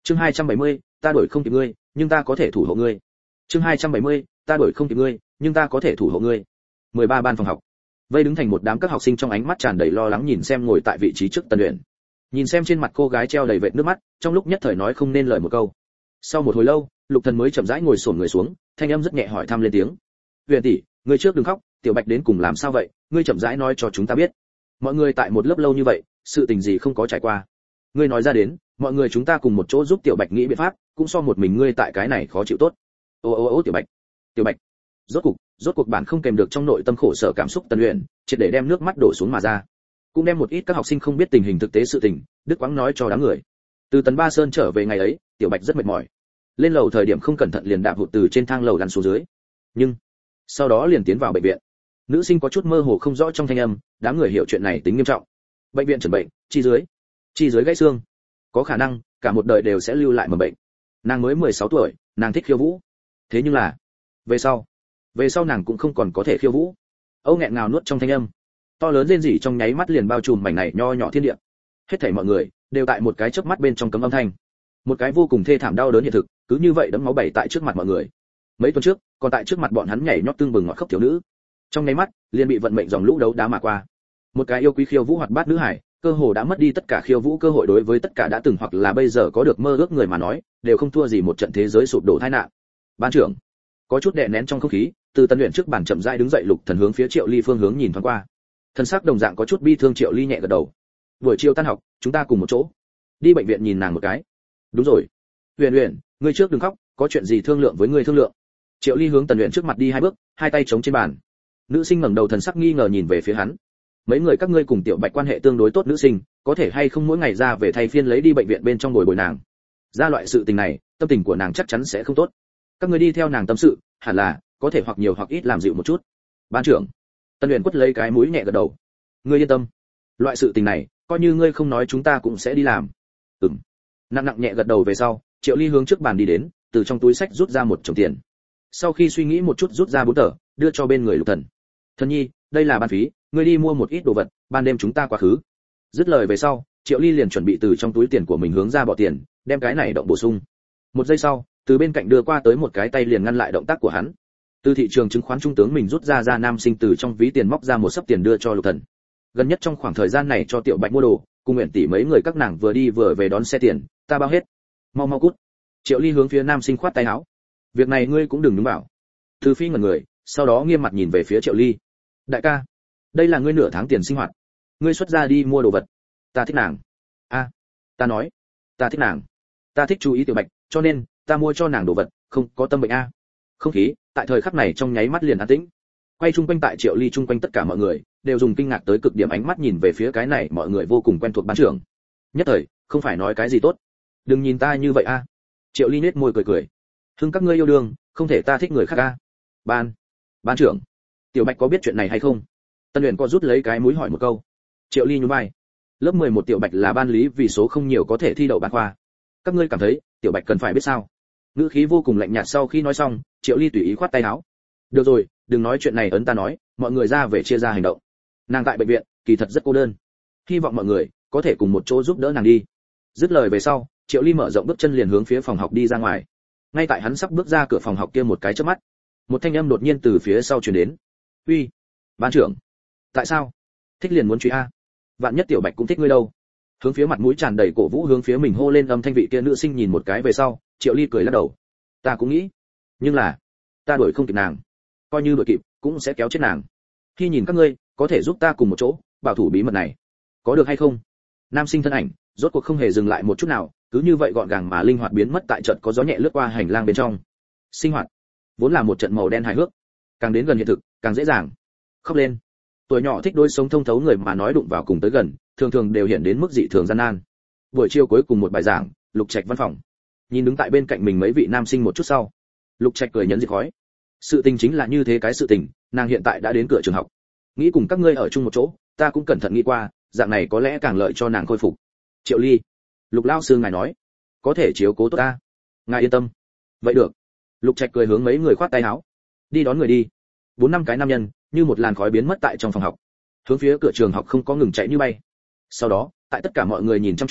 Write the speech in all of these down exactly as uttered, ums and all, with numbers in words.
Chương hai trăm bảy mươi, ta đuổi không kịp ngươi, nhưng ta có thể thủ hộ ngươi. Chương hai trăm bảy mươi, ta đuổi không kịp ngươi, nhưng ta có thể thủ hộ ngươi. mười ba ban phòng học. Vây đứng thành một đám các học sinh trong ánh mắt tràn đầy lo lắng nhìn xem ngồi tại vị trí trước Tần Uyển. Nhìn xem trên mặt cô gái treo đầy vệt nước mắt, trong lúc nhất thời nói không nên lời một câu. Sau một hồi lâu, Lục Thần mới chậm rãi ngồi xổm người xuống, thanh âm rất nhẹ hỏi thăm lên tiếng. "Uyển tỷ, ngươi trước đừng khóc, Tiểu Bạch đến cùng làm sao vậy, ngươi chậm rãi nói cho chúng ta biết. Mọi người tại một lớp lâu như vậy, sự tình gì không có trải qua. Ngươi nói ra đến, mọi người chúng ta cùng một chỗ giúp Tiểu Bạch nghĩ biện pháp, cũng so một mình ngươi tại cái này khó chịu tốt." Ô ô ô Tiểu Bạch, Tiểu Bạch. Rốt cuộc, rốt cuộc bản không kèm được trong nội tâm khổ sở cảm xúc Tần Uyển, triệt để đem nước mắt đổ xuống mà ra. Cũng đem một ít các học sinh không biết tình hình thực tế sự tình, Đức Quãng nói cho đám người. Từ Tần Ba Sơn trở về ngày ấy, Tiểu Bạch rất mệt mỏi. Lên lầu thời điểm không cẩn thận liền đạp hụt từ trên thang lầu lăn xuống dưới. Nhưng sau đó liền tiến vào bệnh viện. Nữ sinh có chút mơ hồ không rõ trong thanh âm, đám người hiểu chuyện này tính nghiêm trọng. Bệnh viện chẩn bệnh, chi dưới, chi dưới gãy xương, có khả năng cả một đời đều sẽ lưu lại mầm bệnh. Nàng mới mười sáu tuổi, nàng thích khiêu vũ. Thế nhưng là, về sau, về sau nàng cũng không còn có thể khiêu vũ. Âu nghẹn ngào nuốt trong thanh âm, to lớn rên rỉ trong nháy mắt liền bao trùm mảnh này nho nhỏ thiên địa. Hết thảy mọi người đều tại một cái chớp mắt bên trong cấm âm thanh. Một cái vô cùng thê thảm đau đớn hiện thực, cứ như vậy đẫm máu bảy tại trước mặt mọi người. Mấy tuần trước, còn tại trước mặt bọn hắn nhảy nhót tương bừng ngọt khóc thiếu nữ, trong nháy mắt liền bị vận mệnh dòng lũ đấu đá mà qua. Một cái yêu quý khiêu vũ hoạt bát nữ hải, cơ hồ đã mất đi tất cả khiêu vũ cơ hội đối với tất cả đã từng hoặc là bây giờ có được mơ ước người mà nói, đều không thua gì một trận thế giới sụp đổ tai nạn. Ban trưởng có chút đè nén trong không khí, từ Tân Uyển trước bàn chậm rãi đứng dậy, Lục Thần hướng phía Triệu Ly phương hướng nhìn thoáng qua. Thân xác đồng dạng có chút bi thương, Triệu Ly nhẹ gật đầu. Buổi chiều tan học, chúng ta cùng một chỗ đi bệnh viện nhìn nàng một cái. Đúng rồi. Uyển Uyển, ngươi trước đừng khóc, có chuyện gì thương lượng với ngươi thương lượng. Triệu Ly hướng Tần Uyển trước mặt đi hai bước, hai tay chống trên bàn. Nữ sinh ngẩng đầu thần sắc nghi ngờ nhìn về phía hắn. Mấy người các ngươi cùng Tiểu Bạch quan hệ tương đối tốt nữ sinh, có thể hay không mỗi ngày ra về thay phiên lấy đi bệnh viện bên trong bồi bồi nàng. Ra loại sự tình này, tâm tình của nàng chắc chắn sẽ không tốt. Các ngươi đi theo nàng tâm sự, hẳn là có thể hoặc nhiều hoặc ít làm dịu một chút. Ban trưởng. Tần Uyển quất lấy cái mũi nhẹ gật đầu. Ngươi yên tâm, loại sự tình này, coi như ngươi không nói chúng ta cũng sẽ đi làm. Ừm. Nặng nặng nhẹ gật đầu về sau, Triệu Ly hướng trước bàn đi đến, từ trong túi sách rút ra một chồng tiền. Sau khi suy nghĩ một chút rút ra bốn tờ, đưa cho bên người Lục Thần. Thần nhi, đây là ban phí, ngươi đi mua một ít đồ vật, ban đêm chúng ta quá khứ. Dứt lời về sau, Triệu Ly liền chuẩn bị từ trong túi tiền của mình hướng ra bỏ tiền, đem cái này động bổ sung. Một giây sau, từ bên cạnh đưa qua tới một cái tay liền ngăn lại động tác của hắn. Từ thị trường chứng khoán trung tướng mình rút ra ra nam sinh từ trong ví tiền móc ra một xấp tiền đưa cho Lục Thần. Gần nhất trong khoảng thời gian này cho Tiểu Bạch mua đồ, cùng Uyển tỷ mấy người các nàng vừa đi vừa về đón xe tiền, ta bao hết. Mau mau cút. Triệu Ly hướng phía nam sinh khoát tay áo. Việc này ngươi cũng đừng nhúng vào. Từ Phi ngẩn người, sau đó nghiêm mặt nhìn về phía Triệu Ly. Đại ca, đây là ngươi nửa tháng tiền sinh hoạt, ngươi xuất ra đi mua đồ vật. Ta thích nàng. A, ta nói, ta thích nàng. Ta thích chú ý Tiểu Bạch, cho nên ta mua cho nàng đồ vật, không có tâm bệnh a. Không khí tại thời khắc này trong nháy mắt liền an tĩnh. Quay chung quanh tại Triệu Ly chung quanh tất cả mọi người đều dùng kinh ngạc tới cực điểm ánh mắt nhìn về phía cái này mọi người vô cùng quen thuộc ban trưởng. Nhất thời, không phải nói cái gì tốt. Đừng nhìn ta như vậy a. Triệu Ly nết môi cười cười. Hưng các ngươi yêu đương, không thể ta thích người khác a. Ban, ban trưởng, Tiểu Bạch có biết chuyện này hay không? Tân Uyển có rút lấy cái mũi hỏi một câu. Triệu Ly nhún vai. Lớp mười một Tiểu Bạch là ban lý vì số không nhiều có thể thi đậu ban khoa. Các ngươi cảm thấy, Tiểu Bạch cần phải biết sao? Ngữ khí vô cùng lạnh nhạt sau khi nói xong, Triệu Ly tùy ý khoát tay áo. Được rồi, đừng nói chuyện này ấn ta nói, mọi người ra về chia ra hành động. Nàng tại bệnh viện, kỳ thật rất cô đơn. Hy vọng mọi người có thể cùng một chỗ giúp đỡ nàng đi. Dứt lời về sau, Triệu Ly mở rộng bước chân liền hướng phía phòng học đi ra ngoài. Ngay tại hắn sắp bước ra cửa phòng học kia một cái chớp mắt, một thanh âm đột nhiên từ phía sau truyền đến. "Uy, ban trưởng, tại sao? Thích liền muốn truy a? Vạn nhất Tiểu Bạch cũng thích ngươi đâu?" Hướng phía mặt mũi tràn đầy cổ vũ hướng phía mình hô lên âm thanh vị kia nữ sinh nhìn một cái về sau, Triệu Ly cười lắc đầu. "Ta cũng nghĩ, nhưng là, ta đuổi không kịp nàng, coi như đuổi kịp, cũng sẽ kéo chết nàng. Khi nhìn các ngươi, có thể giúp ta cùng một chỗ bảo thủ bí mật này, có được hay không?" Nam sinh thân ảnh rốt cuộc không hề dừng lại một chút nào, cứ như vậy gọn gàng mà linh hoạt biến mất tại trận có gió nhẹ lướt qua hành lang bên trong. Sinh hoạt vốn là một trận màu đen hài hước, càng đến gần hiện thực, càng dễ dàng khóc lên. Tuổi nhỏ thích đôi sống thông thấu người mà nói đụng vào cùng tới gần, thường thường đều hiện đến mức dị thường gian nan. Buổi chiều cuối cùng một bài giảng, Lục Trạch văn phòng. Nhìn đứng tại bên cạnh mình mấy vị nam sinh một chút sau, Lục Trạch cười nhấn diệt khói. Sự tình chính là như thế cái sự tình, nàng hiện tại đã đến cửa trường học. Nghĩ cùng các ngươi ở chung một chỗ, ta cũng cẩn thận nghĩ qua, dạng này có lẽ càng lợi cho nàng khôi phục. Triệu Ly, Lục lão sư ngài nói, có thể chiếu cố tốt ta. Ngài yên tâm. Vậy được. Lục Trạch cười hướng mấy người khoát tay áo. Đi đón người đi. Bốn năm cái nam nhân, như một làn khói biến mất tại trong phòng học. Hướng phía cửa trường học không có ngừng chạy như bay. Sau đó, tại tất cả mọi người nhìn chăm chú,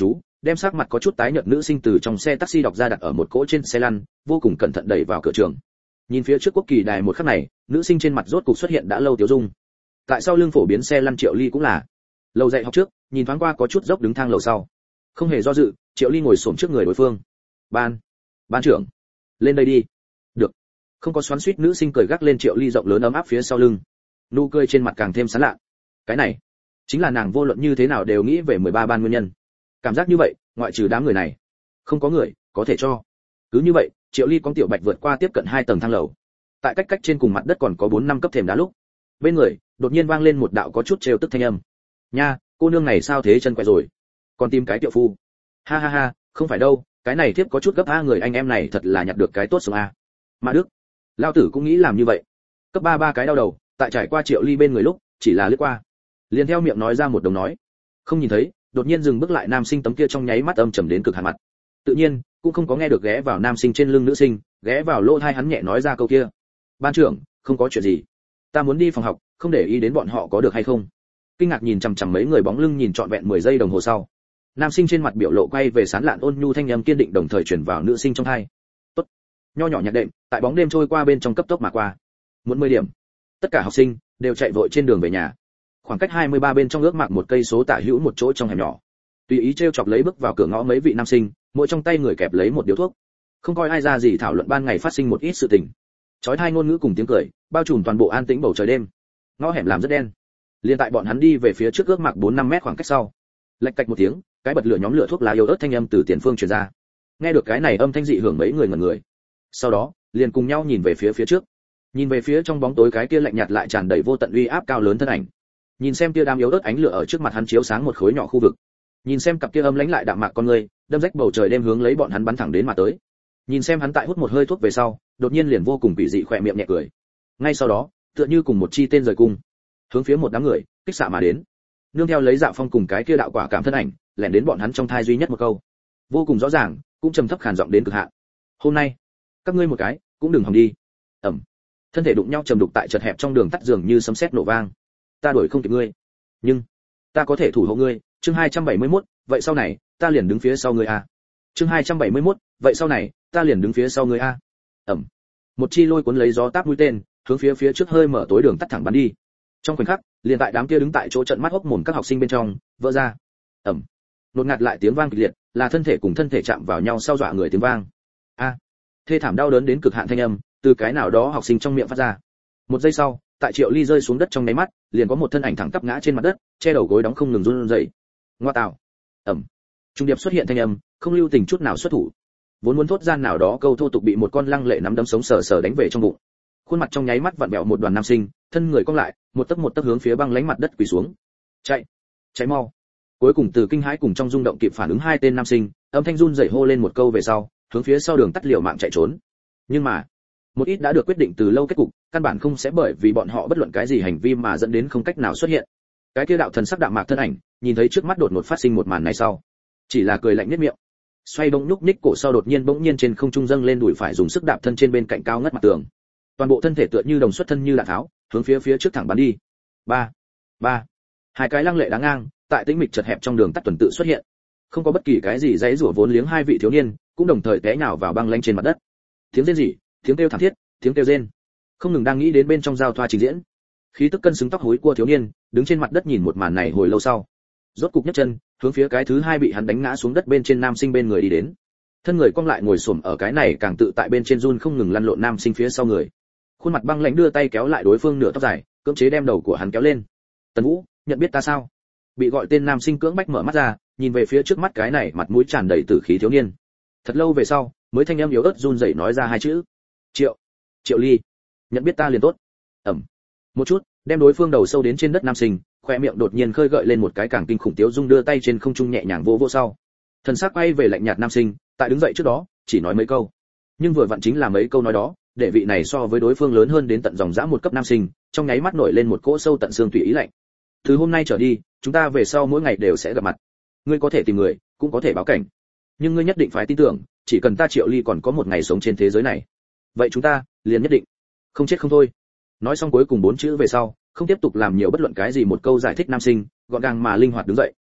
đem sắc mặt có chút tái nhợt nữ sinh từ trong xe taxi đọc ra đặt ở một cỗ trên xe lăn, vô cùng cẩn thận đẩy vào cửa trường. Nhìn phía trước quốc kỳ đài một khắc này, nữ sinh trên mặt rốt cục xuất hiện đã lâu tiêu dung. Tại sao lưng phổ biến xe lăn Triệu Ly cũng là. Lầu dạy học trước, nhìn thoáng qua có chút dốc đứng thang lầu sau. Không hề do dự, Triệu Ly ngồi xổm trước người đối phương. "Ban, ban trưởng, lên đây đi." "Được." Không có xoắn xuýt, nữ sinh cười gác lên Triệu Ly rộng lớn ấm áp phía sau lưng. Nụ cười trên mặt càng thêm sán lạ. Cái này, chính là nàng vô luận như thế nào đều nghĩ về mười ba ban nguyên nhân. Cảm giác như vậy, ngoại trừ đám người này, không có người có thể cho. Cứ như vậy, Triệu Ly con tiểu Bạch vượt qua tiếp cận hai tầng thang lầu. Tại cách cách trên cùng mặt đất còn có bốn năm cấp thềm đá lúc, bên người đột nhiên vang lên một đạo có chút trêu tức thanh âm. "Nha, cô nương này sao thế chân quẹ rồi? Còn tìm cái tiểu phu?" "Ha ha ha, không phải đâu, cái này thiếp có chút gấp a, người anh em này thật là nhặt được cái tốt sống a." Mà Đức, lao tử cũng nghĩ làm như vậy. Cấp ba ba cái đau đầu, tại trải qua Triệu Ly bên người lúc, chỉ là lướt qua, liền theo miệng nói ra một đồng nói. Không nhìn thấy, đột nhiên dừng bước lại nam sinh tấm kia trong nháy mắt âm trầm đến cực hạn mặt. Tự nhiên, cũng không có nghe được ghé vào nam sinh trên lưng nữ sinh, ghé vào lỗ tai hắn nhẹ nói ra câu kia. "Ban trưởng, không có chuyện gì. Ta muốn đi phòng học, không để ý đến bọn họ có được hay không?" Kinh ngạc nhìn chằm chằm mấy người bóng lưng nhìn trọn vẹn mười giây đồng hồ sau, nam sinh trên mặt biểu lộ quay về sán lạn ôn nhu thanh âm kiên định đồng thời truyền vào nữ sinh trong tai. "Tốt." Nho nhỏ nhạc đệm, tại bóng đêm trôi qua bên trong cấp tốc mà qua. Muộn mười điểm, tất cả học sinh đều chạy vội trên đường về nhà. Khoảng cách hai mươi ba bên trong ước mạc một cây số tả hữu một chỗ trong hẻm nhỏ. Tùy ý trêu chọc lấy bước vào cửa ngõ mấy vị nam sinh, mỗi trong tay người kẹp lấy một điếu thuốc. Không coi ai ra gì thảo luận ban ngày phát sinh một ít sự tình. Chói tai ngôn ngữ cùng tiếng cười, bao trùm toàn bộ an tĩnh bầu trời đêm. Ngõ hẻm làm rất đen. Liên tại bọn hắn đi về phía trước ước mạc bốn năm mét khoảng cách sau. Lạch cạch một tiếng, cái bật lửa nhóm lửa thuốc lá yếu ớt thanh âm từ tiền phương truyền ra. Nghe được cái này âm thanh dị hưởng mấy người ngẩn người. Sau đó, liền cùng nhau nhìn về phía phía trước. Nhìn về phía trong bóng tối cái kia lạnh nhạt lại tràn đầy vô tận uy áp cao lớn thân ảnh. Nhìn xem kia đám yếu ớt ánh lửa ở trước mặt hắn chiếu sáng một khối nhỏ khu vực. Nhìn xem cặp kia âm lãnh lại đạm mạc con người, đâm rách bầu trời đêm hướng lấy bọn hắn bắn thẳng đến mà tới. Nhìn xem hắn tại hút một hơi thuốc về sau, đột nhiên liền vô cùng kỳ dị khỏe miệng nhẹ cười. Ngay sau đó, tựa như cùng một chi tên rời cung, hướng phía một đám người kích xạ mà đến. Nương theo lấy Dạ Phong cùng cái kia đạo quả cảm thân ảnh, lẻn đến bọn hắn trong thai duy nhất một câu, vô cùng rõ ràng, cũng trầm thấp khàn giọng đến cực hạn. "Hôm nay, các ngươi một cái cũng đừng hòng đi." Ầm. Thân thể đụng nhau trầm đục tại chật hẹp trong đường tắt dường như sấm sét nổ vang. "Ta đuổi không kịp ngươi, nhưng ta có thể thủ hộ ngươi." Chương hai trăm bảy mươi mốt, vậy sau này, ta liền đứng phía sau ngươi a. Chương hai trăm bảy mươi mốt, vậy sau này, ta liền đứng phía sau ngươi a. Ầm. Một chi lôi cuốn lấy gió táp mũi tên, hướng phía phía trước hơi mở tối đường tắt thẳng bắn đi. Trong khoảnh khắc, liền tại đám kia đứng tại chỗ trận mắt hốc mồm các học sinh bên trong, vỡ ra. Ầm. Đột ngạt lại tiếng vang kịch liệt, là thân thể cùng thân thể chạm vào nhau sau dọa người tiếng vang. A. Thê thảm đau đớn đến cực hạn thanh âm, từ cái nào đó học sinh trong miệng phát ra. Một giây sau, tại Triệu Ly rơi xuống đất trong nháy mắt, liền có một thân ảnh thẳng tắp ngã trên mặt đất, che đầu gối đóng không ngừng run rẩy. Ngoa tạo. Ầm. Trung điệp xuất hiện thanh âm, không lưu tình chút nào xuất thủ. Vốn muốn thốt ra nào đó câu thô tục bị một con lăng lệ nắm đấm sống sờ sờ đánh về trong bụng. Khuôn mặt trong nháy mắt vặn vẹo một đoàn nam sinh, thân người cong lại, một tấc một tấc hướng phía băng lánh mặt đất quỳ xuống. Chạy, chạy mau. Cuối cùng từ kinh hãi cùng trong rung động kịp phản ứng hai tên nam sinh, âm thanh run rẩy hô lên một câu về sau, hướng phía sau đường tắt liều mạng chạy trốn. Nhưng mà, một ít đã được quyết định từ lâu kết cục, căn bản không sẽ bởi vì bọn họ bất luận cái gì hành vi mà dẫn đến không cách nào xuất hiện. Cái kia đạo thần sắc đạm mạc thân ảnh, nhìn thấy trước mắt đột ngột phát sinh một màn này sau, chỉ là cười lạnh nhếch miệng. Xoay bỗng nhúc nhích cổ sau đột nhiên bỗng nhiên trên không trung dâng lên đùi phải dùng sức đạp thân trên bên cạnh cao ngất mặt tường. Toàn bộ thân thể tựa như đồng xuất thân như đạn tháo, hướng phía phía trước thẳng bắn đi. Ba, ba. Hai cái lăng lệ đáng ngang, tại tĩnh mịch chật hẹp trong đường tắt tuần tự xuất hiện. Không có bất kỳ cái gì dãy rủa vốn liếng hai vị thiếu niên, cũng đồng thời té nhào vào băng lanh trên mặt đất. Tiếng rên rỉ, tiếng kêu thảm thiết, tiếng kêu rên. Không ngừng đang nghĩ đến bên trong giao thoa trình diễn. Khí tức cân xứng tóc hối cua thiếu niên, đứng trên mặt đất nhìn một màn này hồi lâu sau, rốt cục nhấc chân, hướng phía cái thứ hai bị hắn đánh ngã xuống đất bên trên nam sinh bên người đi đến. Thân người cong lại ngồi xổm ở cái này càng tự tại bên trên run không ngừng lăn lộn nam sinh phía sau người. Khuôn mặt băng lãnh đưa tay kéo lại đối phương nửa tóc dài, cưỡng chế đem đầu của hắn kéo lên. "Tần Vũ, nhận biết ta sao?" Bị gọi tên nam sinh cưỡng bách mở mắt ra, nhìn về phía trước mắt cái này mặt mũi tràn đầy tử khí thiếu niên. Thật lâu về sau, mới thanh âm yếu ớt run rẩy nói ra hai chữ: "Triệu, Triệu Ly, nhận biết ta liền tốt." Ẩm. Một chút, đem đối phương đầu sâu đến trên đất nam sinh, khoe miệng đột nhiên khơi gợi lên một cái càng kinh khủng tiếu dung đưa tay trên không trung nhẹ nhàng vỗ vỗ sau. Thần sắc quay về lạnh nhạt nam sinh, tại đứng dậy trước đó, chỉ nói mấy câu. Nhưng vừa vặn chính là mấy câu nói đó, để vị này so với đối phương lớn hơn đến tận dòng dã một cấp nam sinh, trong nháy mắt nổi lên một cỗ sâu tận xương tùy ý lạnh. Từ hôm nay trở đi, chúng ta về sau mỗi ngày đều sẽ gặp mặt. Ngươi có thể tìm người, cũng có thể báo cảnh, nhưng ngươi nhất định phải tin tưởng, chỉ cần ta Triệu Ly còn có một ngày sống trên thế giới này, vậy chúng ta liền nhất định không chết không thôi. Nói xong cuối cùng bốn chữ về sau, không tiếp tục làm nhiều bất luận cái gì một câu giải thích nam sinh, gọn gàng mà linh hoạt đứng dậy.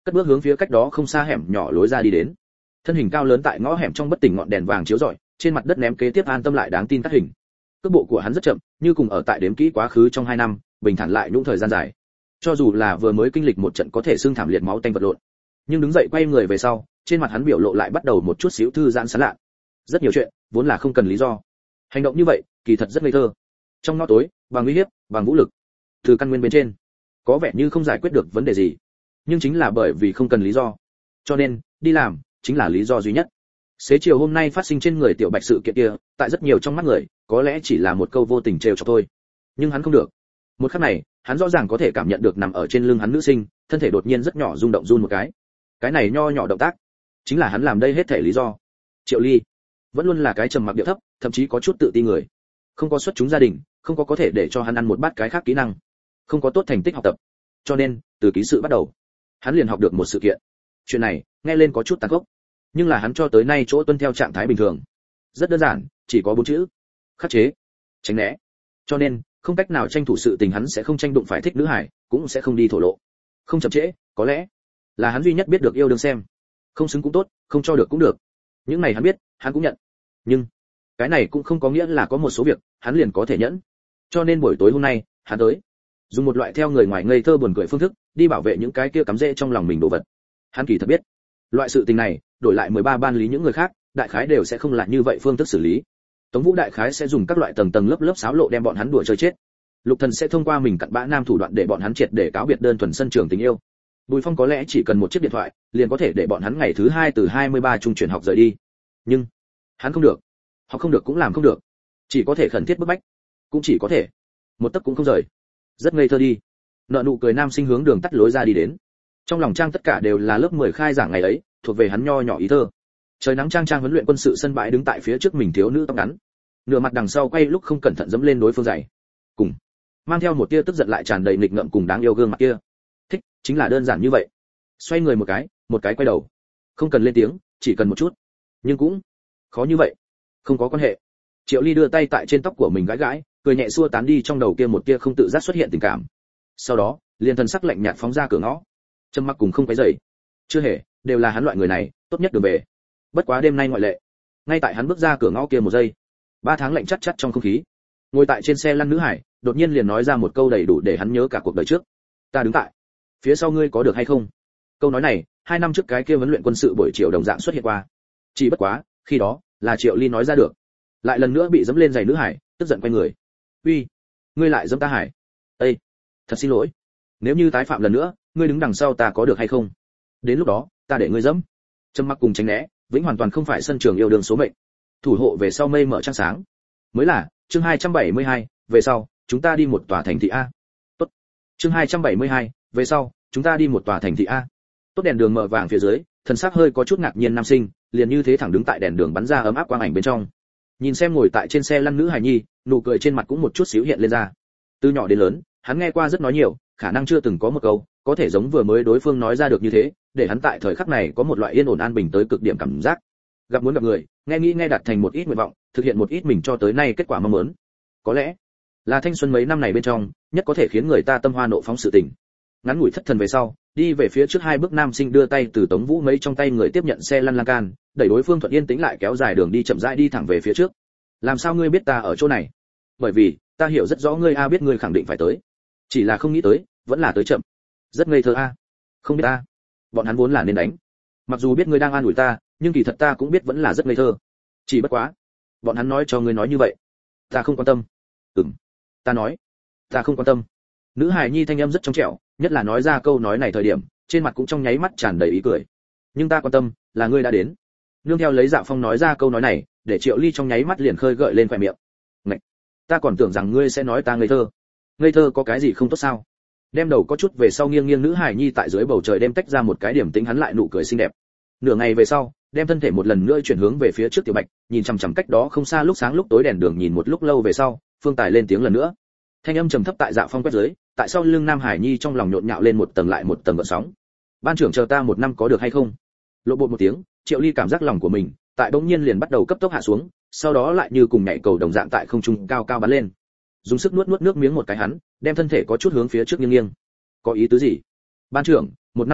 cất bước hướng phía cách đó không xa hẻm nhỏ lối ra đi đến. Thân hình cao lớn tại ngõ hẻm trong bất tỉnh ngọn đèn vàng chiếu rọi, trên mặt đất ném kế tiếp an tâm lại đáng tin cắt hình. Cước bộ của hắn rất chậm, như cùng ở tại đếm kỹ quá khứ trong hai năm, bình thản lại những thời gian dài. Cho dù là vừa mới kinh lịch một trận có thể xương thảm liệt máu tanh vật lộn, nhưng đứng dậy quay người về sau, trên mặt hắn biểu lộ lại bắt đầu một chút xíu thư giãn sán lạ. Rất nhiều chuyện vốn là không cần lý do, hành động như vậy kỳ thật rất ngây thơ. Trong ngõ tối, bằng uy hiếp, bằng vũ lực, từ căn nguyên bên trên, có vẻ như không giải quyết được vấn đề gì, nhưng chính là bởi vì không cần lý do, cho nên đi làm chính là lý do duy nhất. Xế chiều hôm nay phát sinh trên người Tiểu Bạch sự kiện kia, tại rất nhiều trong mắt người, có lẽ chỉ là một câu vô tình trêu chọc thôi, nhưng hắn không được. Một khắc này, hắn rõ ràng có thể cảm nhận được nằm ở trên lưng hắn nữ sinh, thân thể đột nhiên rất nhỏ rung động run một cái. Cái này nho nhỏ động tác, chính là hắn làm đây hết thể lý do. Triệu Ly vẫn luôn là cái trầm mặc điệu thấp, thậm chí có chút tự ti người, không có xuất chúng gia đình, không có có thể để cho hắn ăn một bát cái khác kỹ năng, không có tốt thành tích học tập, cho nên từ ký sự bắt đầu, hắn liền học được một sự kiện. Chuyện này nghe lên có chút tàn khốc, nhưng là hắn cho tới nay chỗ tuân theo trạng thái bình thường, rất đơn giản, chỉ có bốn chữ: khắc chế, tránh né. Cho nên không cách nào tranh thủ sự tình, hắn sẽ không tranh đụng phải thích nữ hải, cũng sẽ không đi thổ lộ, không chậm trễ, có lẽ là hắn duy nhất biết được yêu đương xem, không xứng cũng tốt, không cho được cũng được. Những này hắn biết, hắn cũng nhận, nhưng cái này cũng không có nghĩa là có một số việc hắn liền có thể nhẫn. Cho nên buổi tối hôm nay, hắn tới dùng một loại theo người ngoài ngây thơ buồn cười phương thức đi bảo vệ những cái kia cắm rễ trong lòng mình đồ vật. Hắn kỳ thật biết, loại sự tình này đổi lại mười ba ban lý những người khác, đại khái đều sẽ không là như vậy phương thức xử lý. Tống Vũ đại khái sẽ dùng các loại tầng tầng lớp lớp xáo lộ đem bọn hắn đùa chơi chết. Lục Thần sẽ thông qua mình cặn bã nam thủ đoạn để bọn hắn triệt để cáo biệt đơn thuần sân trường tình yêu. Bùi Phong có lẽ chỉ cần một chiếc điện thoại, liền có thể để bọn hắn ngày thứ hai từ hai mươi ba trung chuyển học rời đi. Nhưng hắn không được, học không được cũng làm không được, chỉ có thể khẩn thiết bức bách, cũng chỉ có thể một tấc cũng không rời. Rất ngây thơ đi. Nợ nụ cười nam sinh hướng đường tắt lối ra đi đến. Trong lòng trang tất cả đều là lớp mười khai giảng ngày ấy, thuộc về hắn nho nhỏ ý thơ. Trời nắng trang trang huấn luyện quân sự sân bãi, đứng tại phía trước mình thiếu nữ tóc ngắn, nửa mặt đằng sau quay lúc không cẩn thận dẫm lên đối phương giày, cùng mang theo một tia tức giận lại tràn đầy nghịch ngợm cùng đáng yêu gương mặt kia. Thích chính là đơn giản như vậy. Xoay người một cái, một cái quay đầu, không cần lên tiếng, chỉ cần một chút, nhưng cũng khó như vậy. Không có quan hệ. Triệu Ly đưa tay tại trên tóc của mình gãi gãi, cười nhẹ xua tán đi trong đầu kia một tia không tự giác xuất hiện tình cảm. Sau đó, liền thần sắc lạnh nhạt phóng ra cửa ngõ. Trầm mặc cùng không cái dậy, chưa hề đều là hắn loại người này tốt nhất đường về. Bất quá đêm nay ngoại lệ. Ngay tại hắn bước ra cửa ngõ kia một giây, ba tháng lạnh chắt chắt trong không khí, ngồi tại trên xe lăn nữ hải đột nhiên liền nói ra một câu đầy đủ để hắn nhớ cả cuộc đời trước: ta đứng tại phía sau ngươi có được hay không? Câu nói này hai năm trước cái kia huấn luyện quân sự buổi chiều đồng dạng xuất hiện qua, chỉ bất quá khi đó là Triệu Ly nói ra được. Lại lần nữa bị dẫm lên giày nữ hải tức giận quay người: uy, ngươi lại dẫm ta hải? Ê, thật xin lỗi, nếu như tái phạm lần nữa, ngươi đứng đằng sau ta có được hay không? Đến lúc đó ta để ngươi dẫm. Trầm mặc cùng tránh né vĩnh hoàn toàn không phải sân trường yêu đương số mệnh. Thủ hộ về sau mây mở trăng sáng mới là. Chương hai trăm bảy mươi hai, về sau chúng ta đi một tòa thành thị a. Tốt. Chương hai trăm bảy mươi hai, về sau chúng ta đi một tòa thành thị a. Tốt. Đèn đường mở vàng phía dưới, thần sắc hơi có chút ngạc nhiên nam sinh liền như thế thẳng đứng tại đèn đường bắn ra ấm áp quang ảnh bên trong, nhìn xem ngồi tại trên xe lăn nữ hài nhi, nụ cười trên mặt cũng một chút xíu hiện lên ra. Từ nhỏ đến lớn, hắn nghe qua rất nói nhiều, khả năng chưa từng có một câu có thể giống vừa mới đối phương nói ra được như thế, để hắn tại thời khắc này có một loại yên ổn an bình tới cực điểm cảm giác. Gặp muốn gặp người, nghe nghĩ nghe đạt thành một ít nguyện vọng, thực hiện một ít mình cho tới nay kết quả mong muốn. Có lẽ là thanh xuân mấy năm này bên trong nhất có thể khiến người ta tâm hoa nộ phóng sự tình. Ngắn ngủi thất thần về sau, đi về phía trước hai bước nam sinh đưa tay từ Tống Vũ mấy trong tay người tiếp nhận xe lăn lan can, đẩy đối phương thuận yên tĩnh lại kéo dài đường đi chậm rãi đi thẳng về phía trước. Làm sao ngươi biết ta ở chỗ này? Bởi vì ta hiểu rất rõ ngươi a, biết ngươi khẳng định phải tới, chỉ là không nghĩ tới vẫn là tới chậm. Rất ngây thơ a. Không biết ta, bọn hắn vốn là nên đánh. Mặc dù biết ngươi đang an ủi ta, nhưng kỳ thật ta cũng biết vẫn là rất ngây thơ. Chỉ bất quá bọn hắn nói cho ngươi nói như vậy, ta không quan tâm. Ừm, ta nói ta không quan tâm. Nữ hài nhi thanh âm rất trong trẻo, nhất là nói ra câu nói này thời điểm, trên mặt cũng trong nháy mắt tràn đầy ý cười. Nhưng ta quan tâm là ngươi đã đến. Nương theo lấy Dạ Phong nói ra câu nói này, để Triệu Ly trong nháy mắt liền khơi gợi lên khóe miệng. Ngậy, ta còn tưởng rằng ngươi sẽ nói ta ngây thơ. Ngây thơ có cái gì không tốt sao? Đem đầu có chút về sau nghiêng nghiêng nữ hài nhi tại dưới bầu trời đem tách ra một cái điểm tính hắn lại nụ cười xinh đẹp. Nửa ngày về sau, đem thân thể một lần nữa chuyển hướng về phía trước Tiểu Bạch, nhìn chằm chằm cách đó không xa lúc sáng lúc tối đèn đường nhìn một lúc lâu về sau, Phương Tài lên tiếng lần nữa. Thanh âm trầm thấp tại Dạ Phong quét dưới, tại sau lưng Nam Hải Nhi trong lòng nhộn nhạo lên một tầng lại một tầng gợn sóng. Ban trưởng chờ ta một năm có được hay không? Lộ bộ một tiếng, Triệu Ly cảm giác lòng của mình tại bỗng nhiên liền bắt đầu cấp tốc hạ xuống, sau đó lại như cùng nhảy cầu đồng dạng tại không trung cao cao bắn lên. Dùng sức nuốt nuốt nước miếng một cái hắn, đem thân thể có chút hướng phía trước nghiêng nghiêng. Có ý tứ gì? Ban trưởng, một năm này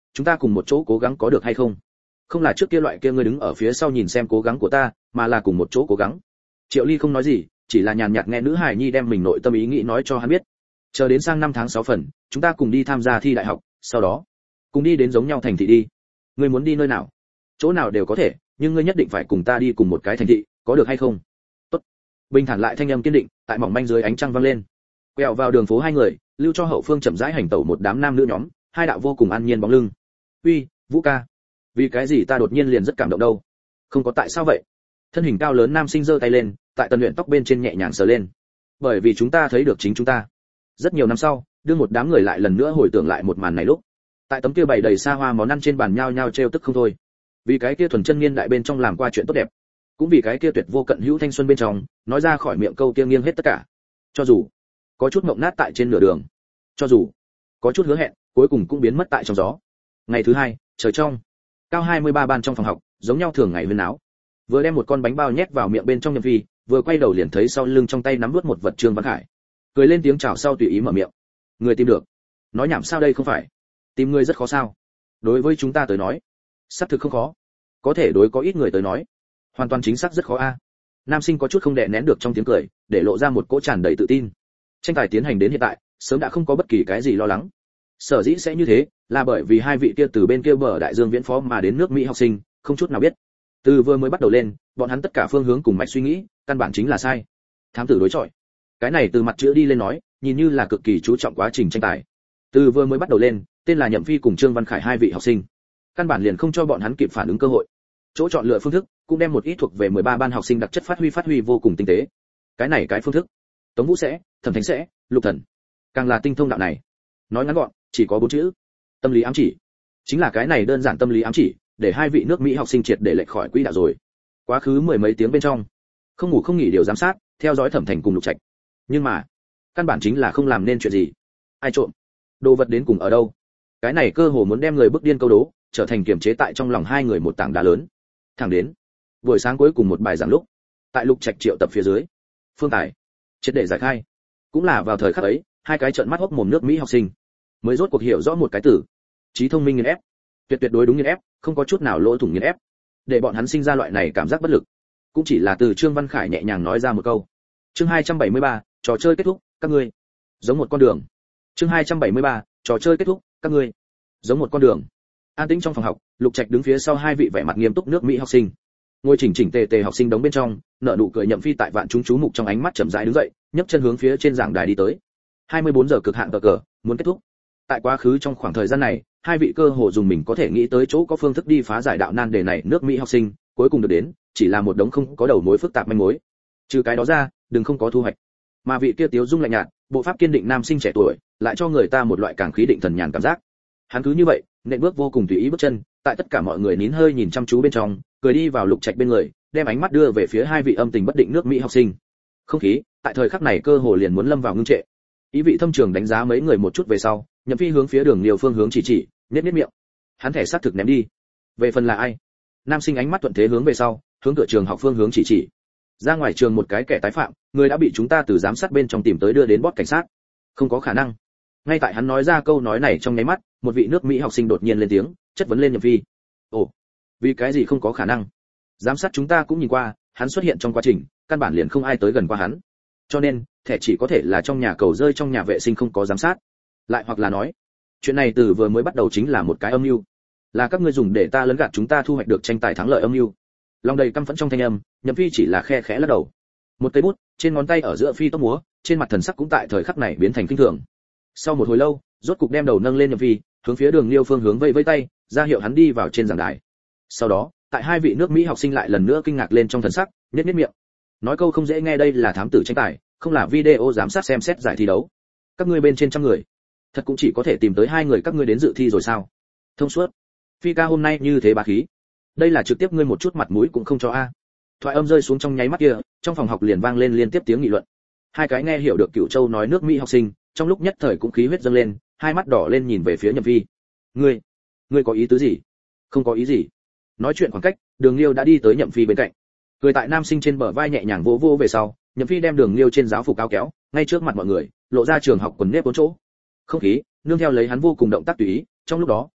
chúng ta cùng một chỗ cố gắng có được hay không? Không là trước kia loại kia ngươi đứng ở phía sau nhìn xem cố gắng của ta, mà là cùng một chỗ cố gắng. Triệu Ly không nói gì, chỉ là nhàn nhạt nghe nữ hài nhi đem mình nội tâm ý nghĩ nói cho hắn biết. Chờ đến sang năm tháng sáu phần, chúng ta cùng đi tham gia thi đại học, sau đó cùng đi đến giống nhau thành thị đi. Ngươi muốn đi nơi nào? Chỗ nào đều có thể, nhưng ngươi nhất định phải cùng ta đi cùng một cái thành thị, có được hay không? Tốt. Bình thản lại thanh âm kiên định, tại mỏng manh dưới ánh trăng vang lên. Quẹo vào đường phố hai người, lưu cho hậu phương chậm rãi hành tẩu một đám nam nữ nhóm, hai đạo vô cùng an nhiên bóng lưng. Uy, Vũ ca, vì cái gì ta đột nhiên liền rất cảm động đâu? Không có tại sao vậy? Thân hình cao lớn nam sinh giơ tay lên, tại tần luyện tóc bên trên nhẹ nhàng sờ lên. Bởi vì chúng ta thấy được chính chúng ta. Rất nhiều năm sau, đưa một đám người lại lần nữa hồi tưởng lại một màn này lúc, tại tấm kia bày đầy xa hoa món ăn trên bàn nhao nhao trêu tức không thôi. Vì cái kia thuần chân niên đại bên trong làm qua chuyện tốt đẹp, cũng vì cái kia tuyệt vô cận hữu thanh xuân bên trong, nói ra khỏi miệng câu kia nghiêng hết tất cả. Cho dù có chút mộng nát tại trên nửa đường, cho dù có chút hứa hẹn, cuối cùng cũng biến mất tại trong gió. Ngày thứ hai, trời trong, cao hai mươi ba ban trong phòng học, giống nhau thường ngày huyên áo. Vừa đem một con bánh bao nhét vào miệng bên trong Nhậm Phi, vừa quay đầu liền thấy sau lưng trong tay nắm nuốt một vật Trương Văn Khải. Cười lên tiếng chào sau tùy ý mở miệng. Người tìm được. Nói nhảm sao đây không phải? Tìm người rất khó sao? Đối với chúng ta tới nói, xác thực không khó. Có thể đối có ít người tới nói, hoàn toàn chính xác rất khó a. Nam sinh có chút không đè nén được trong tiếng cười, để lộ ra một cỗ tràn đầy tự tin. Tranh tài tiến hành đến hiện tại, sớm đã không có bất kỳ cái gì lo lắng. Sở dĩ sẽ như thế, là bởi vì hai vị kia từ bên kia bờ đại dương viễn phó mà đến nước Mỹ học sinh, không chút nào biết. Từ vừa mới bắt đầu lên, bọn hắn tất cả phương hướng cùng mạch suy nghĩ, căn bản chính là sai. Thám tử đối chọi. Cái này từ mặt chữ đi lên nói, nhìn như là cực kỳ chú trọng quá trình tranh tài. Từ vừa mới bắt đầu lên, tên là Nhậm Phi cùng Trương Văn Khải hai vị học sinh, căn bản liền không cho bọn hắn kịp phản ứng cơ hội. Chỗ chọn lựa phương thức, cũng đem một ít thuộc về mười ba ban học sinh đặc chất phát huy phát huy vô cùng tinh tế. Cái này cái phương thức, Tống Vũ sẽ, Thẩm Thánh sẽ, Lục Thần, càng là tinh thông đạo này. Nói ngắn gọn, chỉ có bốn chữ: tâm lý ám chỉ. Chính là cái này đơn giản tâm lý ám chỉ, để hai vị nước Mỹ học sinh triệt để lệch khỏi quỹ đạo rồi. Quá khứ mười mấy tiếng bên trong, không ngủ không nghỉ điều giám sát, theo dõi Thẩm Thành cùng Lục Trạch. Nhưng mà, căn bản chính là không làm nên chuyện gì. Ai trộm? Đồ vật đến cùng ở đâu? Cái này cơ hồ muốn đem người bức điên câu đố, trở thành kiềm chế tại trong lòng hai người một tảng đá lớn. Thẳng đến buổi sáng cuối cùng một bài giảng lúc, tại Lục Trạch triệu tập phía dưới, Phương Tài triệt để giải khai. Cũng là vào thời khắc ấy, hai cái trợn mắt hốc mồm nước Mỹ học sinh mới rốt cuộc hiểu rõ một cái từ: trí thông minh nghiền ép. Tuyệt tuyệt đối đúng nghiền ép, không có chút nào lỗ thủng nghiền ép. Để bọn hắn sinh ra loại này cảm giác bất lực, cũng chỉ là từ Trương Văn Khải nhẹ nhàng nói ra một câu. Chương hai trăm bảy mươi ba, trò chơi kết thúc, các ngươi giống một con đường. Chương hai trăm bảy mươi ba, trò chơi kết thúc, các ngươi giống một con đường. An tĩnh trong phòng học, Lục Trạch đứng phía sau hai vị vẻ mặt nghiêm túc nước Mỹ học sinh. Ngồi chỉnh chỉnh tề tề học sinh đống bên trong, nở nụ cười Nhậm Phi tại vạn chúng chú mục trong ánh mắt chậm rãi đứng dậy, nhấc chân hướng phía trên giảng đài đi tới. hai mươi bốn giờ cực hạn cờ cờ, muốn kết thúc. Tại quá khứ trong khoảng thời gian này, hai vị cơ hồ dùng mình có thể nghĩ tới chỗ có phương thức đi phá giải đạo nan đề này nước Mỹ học sinh, cuối cùng được đến, chỉ là một đống không có đầu mối phức tạp manh mối. Trừ cái đó ra, đừng không có thu hoạch. Mà vị kia tiếu dung lạnh nhạt, bộ pháp kiên định nam sinh trẻ tuổi, lại cho người ta một loại càng khí định thần nhàn cảm giác. Hắn cứ như vậy, nện bước vô cùng tùy ý bước chân, tại tất cả mọi người nín hơi nhìn chăm chú bên trong, cười đi vào Lục Trạch bên người, đem ánh mắt đưa về phía hai vị âm tình bất định nước Mỹ học sinh. Không khí, tại thời khắc này cơ hồ liền muốn lâm vào ngưng trệ. Ý vị thâm trường đánh giá mấy người một chút về sau, Nhậm Phi hướng phía đường nhiều phương hướng chỉ chỉ, nhếch nhếch miệng. Hắn thẻ xác thực ném đi. Về phần là ai? Nam sinh ánh mắt thuận thế hướng về sau, hướng cửa trường học phương hướng chỉ chỉ. Ra ngoài trường một cái kẻ tái phạm, người đã bị chúng ta từ giám sát bên trong tìm tới đưa đến bót cảnh sát. Không có khả năng. Ngay tại hắn nói ra câu nói này trong nháy mắt, một vị nước Mỹ học sinh đột nhiên lên tiếng, chất vấn lên Nhậm Phi. Ồ, vì cái gì không có khả năng? Giám sát chúng ta cũng nhìn qua, hắn xuất hiện trong quá trình, căn bản liền không ai tới gần qua hắn. Cho nên, thẻ chỉ có thể là trong nhà cầu rơi trong nhà vệ sinh không có giám sát. Lại hoặc là nói, chuyện này từ vừa mới bắt đầu chính là một cái âm mưu, là các ngươi dùng để ta lấn gạt chúng ta thu hoạch được tranh tài thắng lợi âm mưu. Lòng đầy căm phẫn trong thanh âm, Nhậm Phi chỉ là khe khẽ lắc đầu. Một cây bút trên ngón tay ở giữa phi tốc múa, trên mặt thần sắc cũng tại thời khắc này biến thành kinh thường. Sau một hồi lâu, rốt cục đem đầu nâng lên Nhậm Phi, hướng phía Đường Liêu phương hướng vẫy vẫy tay, ra hiệu hắn đi vào trên giảng đài. Sau đó, tại hai vị nước Mỹ học sinh lại lần nữa kinh ngạc lên trong thần sắc, nhếch nhếch miệng. Nói câu không dễ nghe, đây là thám tử tranh tài, không là video giám sát xem xét giải thi đấu. Các ngươi bên trên trăm người, thật cũng chỉ có thể tìm tới hai người các ngươi đến dự thi rồi sao? Thông suốt. Phi ca hôm nay như thế bá khí, đây là trực tiếp ngươi một chút mặt mũi cũng không cho a. Thoại âm rơi xuống trong nháy mắt kia, trong phòng học liền vang lên liên tiếp tiếng nghị luận. Hai cái nghe hiểu được Cửu Châu nói nước Mỹ học sinh, trong lúc nhất thời cũng khí huyết dâng lên, hai mắt đỏ lên nhìn về phía Nhậm Phi. Ngươi, ngươi có ý tứ gì? Không có ý gì. Nói chuyện khoảng cách, Đường Liêu đã đi tới Nhậm Phi bên cạnh. Cười tại nam sinh trên bờ vai nhẹ nhàng vỗ vỗ về sau, Nhậm Phi đem Đường Liêu trên giáo phục cao kéo, ngay trước mặt mọi người, lộ ra trường học quần nếp bốn chỗ. Không khí, nương theo lấy hắn vô cùng động tác tùy ý, trong lúc đó,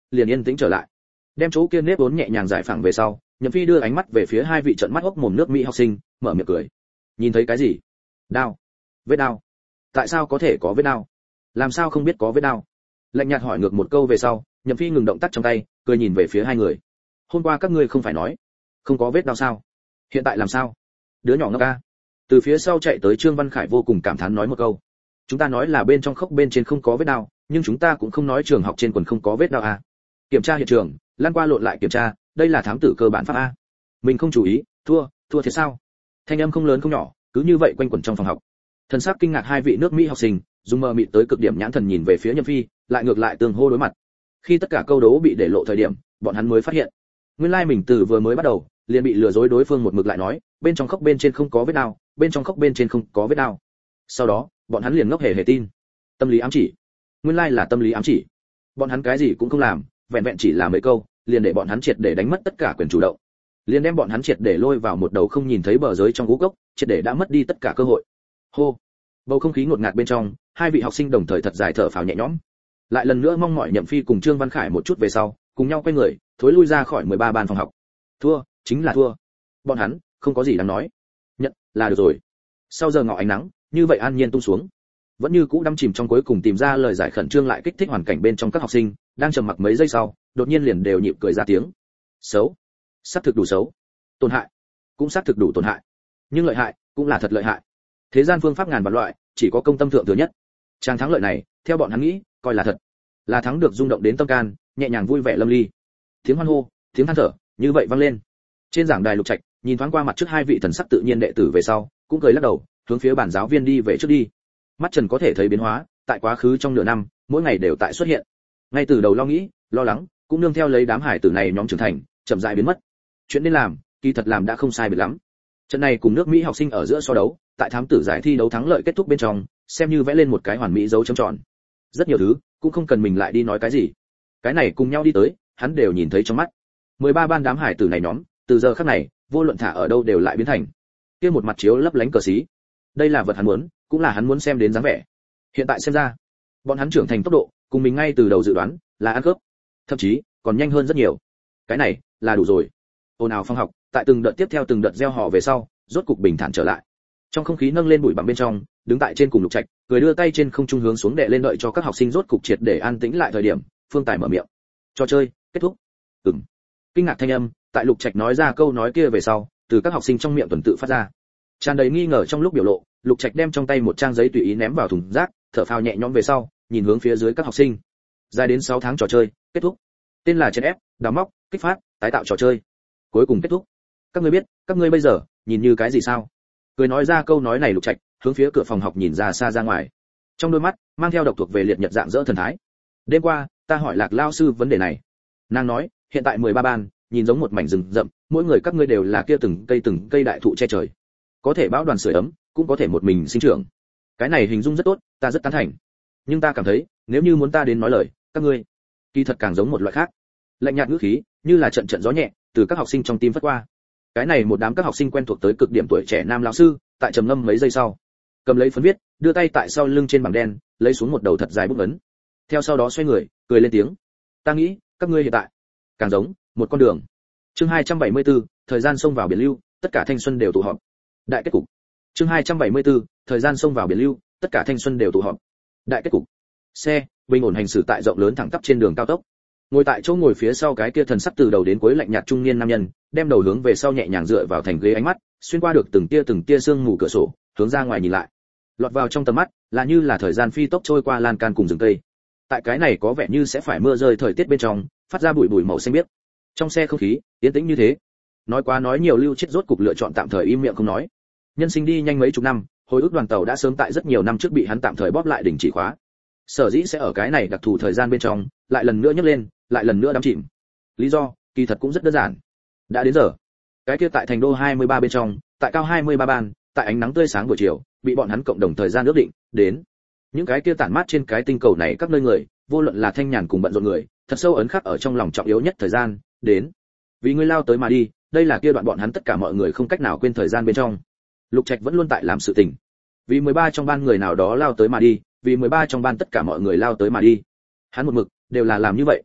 liền yên tĩnh trở lại. Đem chỗ kia nếp vốn nhẹ nhàng giải phẳng về sau, Nhậm Phi đưa ánh mắt về phía hai vị trợn mắt hốc mồm nước Mỹ học sinh, mở miệng cười. Nhìn thấy cái gì? Đao. Vết đao. Tại sao có thể có vết đao? Làm sao không biết có vết đao? Lạnh nhạt hỏi ngược một câu về sau, Nhậm Phi ngừng động tác trong tay, cười nhìn về phía hai người. Hôm qua các ngươi không phải nói không có vết đao sao? Hiện tại làm sao? Đứa nhỏ ngốc a. Từ phía sau chạy tới Trương Văn Khải vô cùng cảm thán nói một câu. Chúng ta nói là bên trong khốc bên trên không có vết đao, nhưng chúng ta cũng không nói trường học trên quần không có vết đao a. Kiểm tra hiện trường, lan qua lộn lại kiểm tra, đây là thám tử cơ bản pháp a. Mình không chú ý, thua, thua thì sao? Thanh âm không lớn không nhỏ, cứ như vậy quanh quẩn trong phòng học. Thần sắc kinh ngạc hai vị nước Mỹ học sinh, dùng mờ mịt tới cực điểm nhãn thần nhìn về phía Nhậm Phi, lại ngược lại tương hô đối mặt. Khi tất cả câu đố bị để lộ thời điểm, bọn hắn mới phát hiện, nguyên lai mình từ vừa mới bắt đầu, liền bị lừa dối đối phương một mực lại nói, bên trong khốc bên trên không có vết đao, bên trong khốc bên trên không có vết đao. Sau đó, bọn hắn liền ngốc hề hề tin. Tâm lý ám chỉ. Nguyên lai là tâm lý ám chỉ. Bọn hắn cái gì cũng không làm, vẹn vẹn chỉ là mấy câu, liền để bọn hắn triệt để đánh mất tất cả quyền chủ động. Liền đem bọn hắn triệt để lôi vào một đầu không nhìn thấy bờ giới trong gú gốc, triệt để đã mất đi tất cả cơ hội. Hô. Bầu không khí ngột ngạt bên trong, hai vị học sinh đồng thời thật dài thở phào nhẹ nhõm. Lại lần nữa mong mỏi Nhậm Phi cùng Trương Văn Khải một chút về sau, cùng nhau quay người, thối lui ra khỏi mười ba ban phòng học. Thua, chính là thua. Bọn hắn không có gì đáng nói. Nhận là được rồi. Sau giờ ngọ ánh nắng, như vậy an nhiên tung xuống. Vẫn như cũ đắm chìm trong cuối cùng tìm ra lời giải khẩn trương lại kích thích hoàn cảnh bên trong các học sinh, đang trầm mặc mấy giây sau, đột nhiên liền đều nhịp cười ra tiếng. Xấu, xác thực đủ xấu. Tổn hại, cũng xác thực đủ tổn hại. Nhưng lợi hại, cũng là thật lợi hại. Thế gian phương pháp ngàn vạn loại, chỉ có công tâm thượng thừa nhất. Trang thắng lợi này, theo bọn hắn nghĩ, coi là thật. Là thắng được rung động đến tâm can, nhẹ nhàng vui vẻ lâm ly. Tiếng hoan hô, tiếng than thở, như vậy vang lên. Trên giảng đài Lục Trạch, nhìn thoáng qua mặt trước hai vị thần sắc tự nhiên đệ tử về sau, cũng cười lắc đầu, hướng phía bản giáo viên đi về trước đi. Mắt Trần có thể thấy biến hóa, tại quá khứ trong nửa năm, mỗi ngày đều tại xuất hiện. Ngay từ đầu lo nghĩ, lo lắng, cũng nương theo lấy đám hải tử này nhóm trưởng thành, chậm rãi biến mất. Chuyện nên làm, kỳ thật làm đã không sai biệt lắm. Trận này cùng nước Mỹ học sinh ở giữa so đấu, tại thám tử giải thi đấu thắng lợi kết thúc bên trong, xem như vẽ lên một cái hoàn mỹ dấu chấm tròn. Rất nhiều thứ, cũng không cần mình lại đi nói cái gì. Cái này cùng nhau đi tới, hắn đều nhìn thấy trong mắt. mười ba ban đám hải tử này nhóm, từ giờ khắc này, vô luận thả ở đâu đều lại biến thành kia một mặt chiếu lấp lánh cờ xí. Đây là vật hắn muốn, cũng là hắn muốn xem đến dáng vẻ. Hiện tại xem ra, bọn hắn trưởng thành tốc độ, cùng mình ngay từ đầu dự đoán, là ăn cướp, thậm chí còn nhanh hơn rất nhiều. Cái này là đủ rồi. Ồn ào phòng học, tại từng đợt tiếp theo từng đợt gieo họ về sau, rốt cục bình thản trở lại. Trong không khí nâng lên bụi bặm bên trong, đứng tại trên cùng Lục Trạch, cười đưa tay trên không trung hướng xuống đệ lên đợi cho các học sinh rốt cục triệt để an tĩnh lại thời điểm, Phương Tài mở miệng. Trò chơi kết thúc. Ừm. Kinh ngạc thanh âm, tại Lục Trạch nói ra câu nói kia về sau, từ các học sinh trong miệng tuần tự phát ra. Tràn đầy nghi ngờ trong lúc biểu lộ, Lục Trạch đem trong tay một trang giấy tùy ý ném vào thùng rác, thở phào nhẹ nhõm về sau, nhìn hướng phía dưới các học sinh. Dài đến sáu tháng trò chơi, kết thúc. Tên là chèn ép, đào móc, kích phát, tái tạo trò chơi. Cuối cùng kết thúc. Các ngươi biết, các ngươi bây giờ, nhìn như cái gì sao? Cười nói ra câu nói này Lục Trạch, hướng phía cửa phòng học nhìn ra xa ra ngoài. Trong đôi mắt, mang theo độc thuộc về liệt nhật dạng dỡ thần thái. Đêm qua, ta hỏi Lạc lao sư vấn đề này. Nàng nói, hiện tại mười ba ban, nhìn giống một mảnh rừng rậm, mỗi người các ngươi đều là kia từng cây từng cây đại thụ che trời. Có thể bão đoàn sưởi ấm, cũng có thể một mình sinh trưởng. Cái này hình dung rất tốt, ta rất tán thành. Nhưng ta cảm thấy, nếu như muốn ta đến nói lời, các ngươi, kỳ thật càng giống một loại khác. Lạnh nhạt ngữ khí, như là trận trận gió nhẹ, từ các học sinh trong tim phất qua. Cái này một đám các học sinh quen thuộc tới cực điểm tuổi trẻ nam lão sư, tại trầm ngâm mấy giây sau, cầm lấy phấn viết, đưa tay tại sau lưng trên bảng đen, lấy xuống một đầu thật dài bút ấn. Theo sau đó xoay người, cười lên tiếng. Ta nghĩ, các ngươi hiện tại càng giống một con đường. Chương hai trăm bảy mươi tư, thời gian xông vào biển lưu, tất cả thanh xuân đều tụ họp. Đại kết cục. Chương hai trăm bảy mươi tư, thời gian xông vào biển lưu, tất cả thanh xuân đều tụ họp. Đại kết cục. Xe bình ổn hành xử tại rộng lớn thẳng tắp trên đường cao tốc. Ngồi tại chỗ ngồi phía sau cái kia thần sắc từ đầu đến cuối lạnh nhạt trung niên nam nhân, đem đầu hướng về sau nhẹ nhàng dựa vào thành ghế, ánh mắt xuyên qua được từng tia từng tia sương mù cửa sổ, hướng ra ngoài nhìn lại. Lọt vào trong tầm mắt là như là thời gian phi tốc trôi qua lan can cùng rừng cây. Tại cái này có vẻ như sẽ phải mưa rơi thời tiết bên trong, phát ra bụi bụi màu xanh biếc. Trong xe không khí yên tĩnh như thế. Nói quá nói nhiều, Lưu Chiết rốt cục lựa chọn tạm thời im miệng không nói. Nhân sinh đi nhanh mấy chục năm, hồi ức đoàn tàu đã sớm tại rất nhiều năm trước bị hắn tạm thời bóp lại đình chỉ khóa. Sở dĩ sẽ ở cái này đặc thù thời gian bên trong, lại lần nữa nhấc lên, lại lần nữa đắm chìm. Lý do, kỳ thật cũng rất đơn giản. Đã đến giờ. Cái kia tại thành đô hai mươi ba bên trong, tại cao hai mươi ba ban, tại ánh nắng tươi sáng buổi chiều, bị bọn hắn cộng đồng thời gian ước định, đến. Những cái kia tản mát trên cái tinh cầu này các nơi người, vô luận là thanh nhàn cùng bận rộn người, thật sâu ấn khắc ở trong lòng trọng yếu nhất thời gian, đến. Vì người lao tới mà đi, đây là kia đoạn bọn hắn tất cả mọi người không cách nào quên thời gian bên trong. Lục Trạch vẫn luôn tại làm sự tình. Vì mười ba trong ban người nào đó lao tới mà đi, vì mười ba trong ban tất cả mọi người lao tới mà đi. Hắn một mực đều là làm như vậy.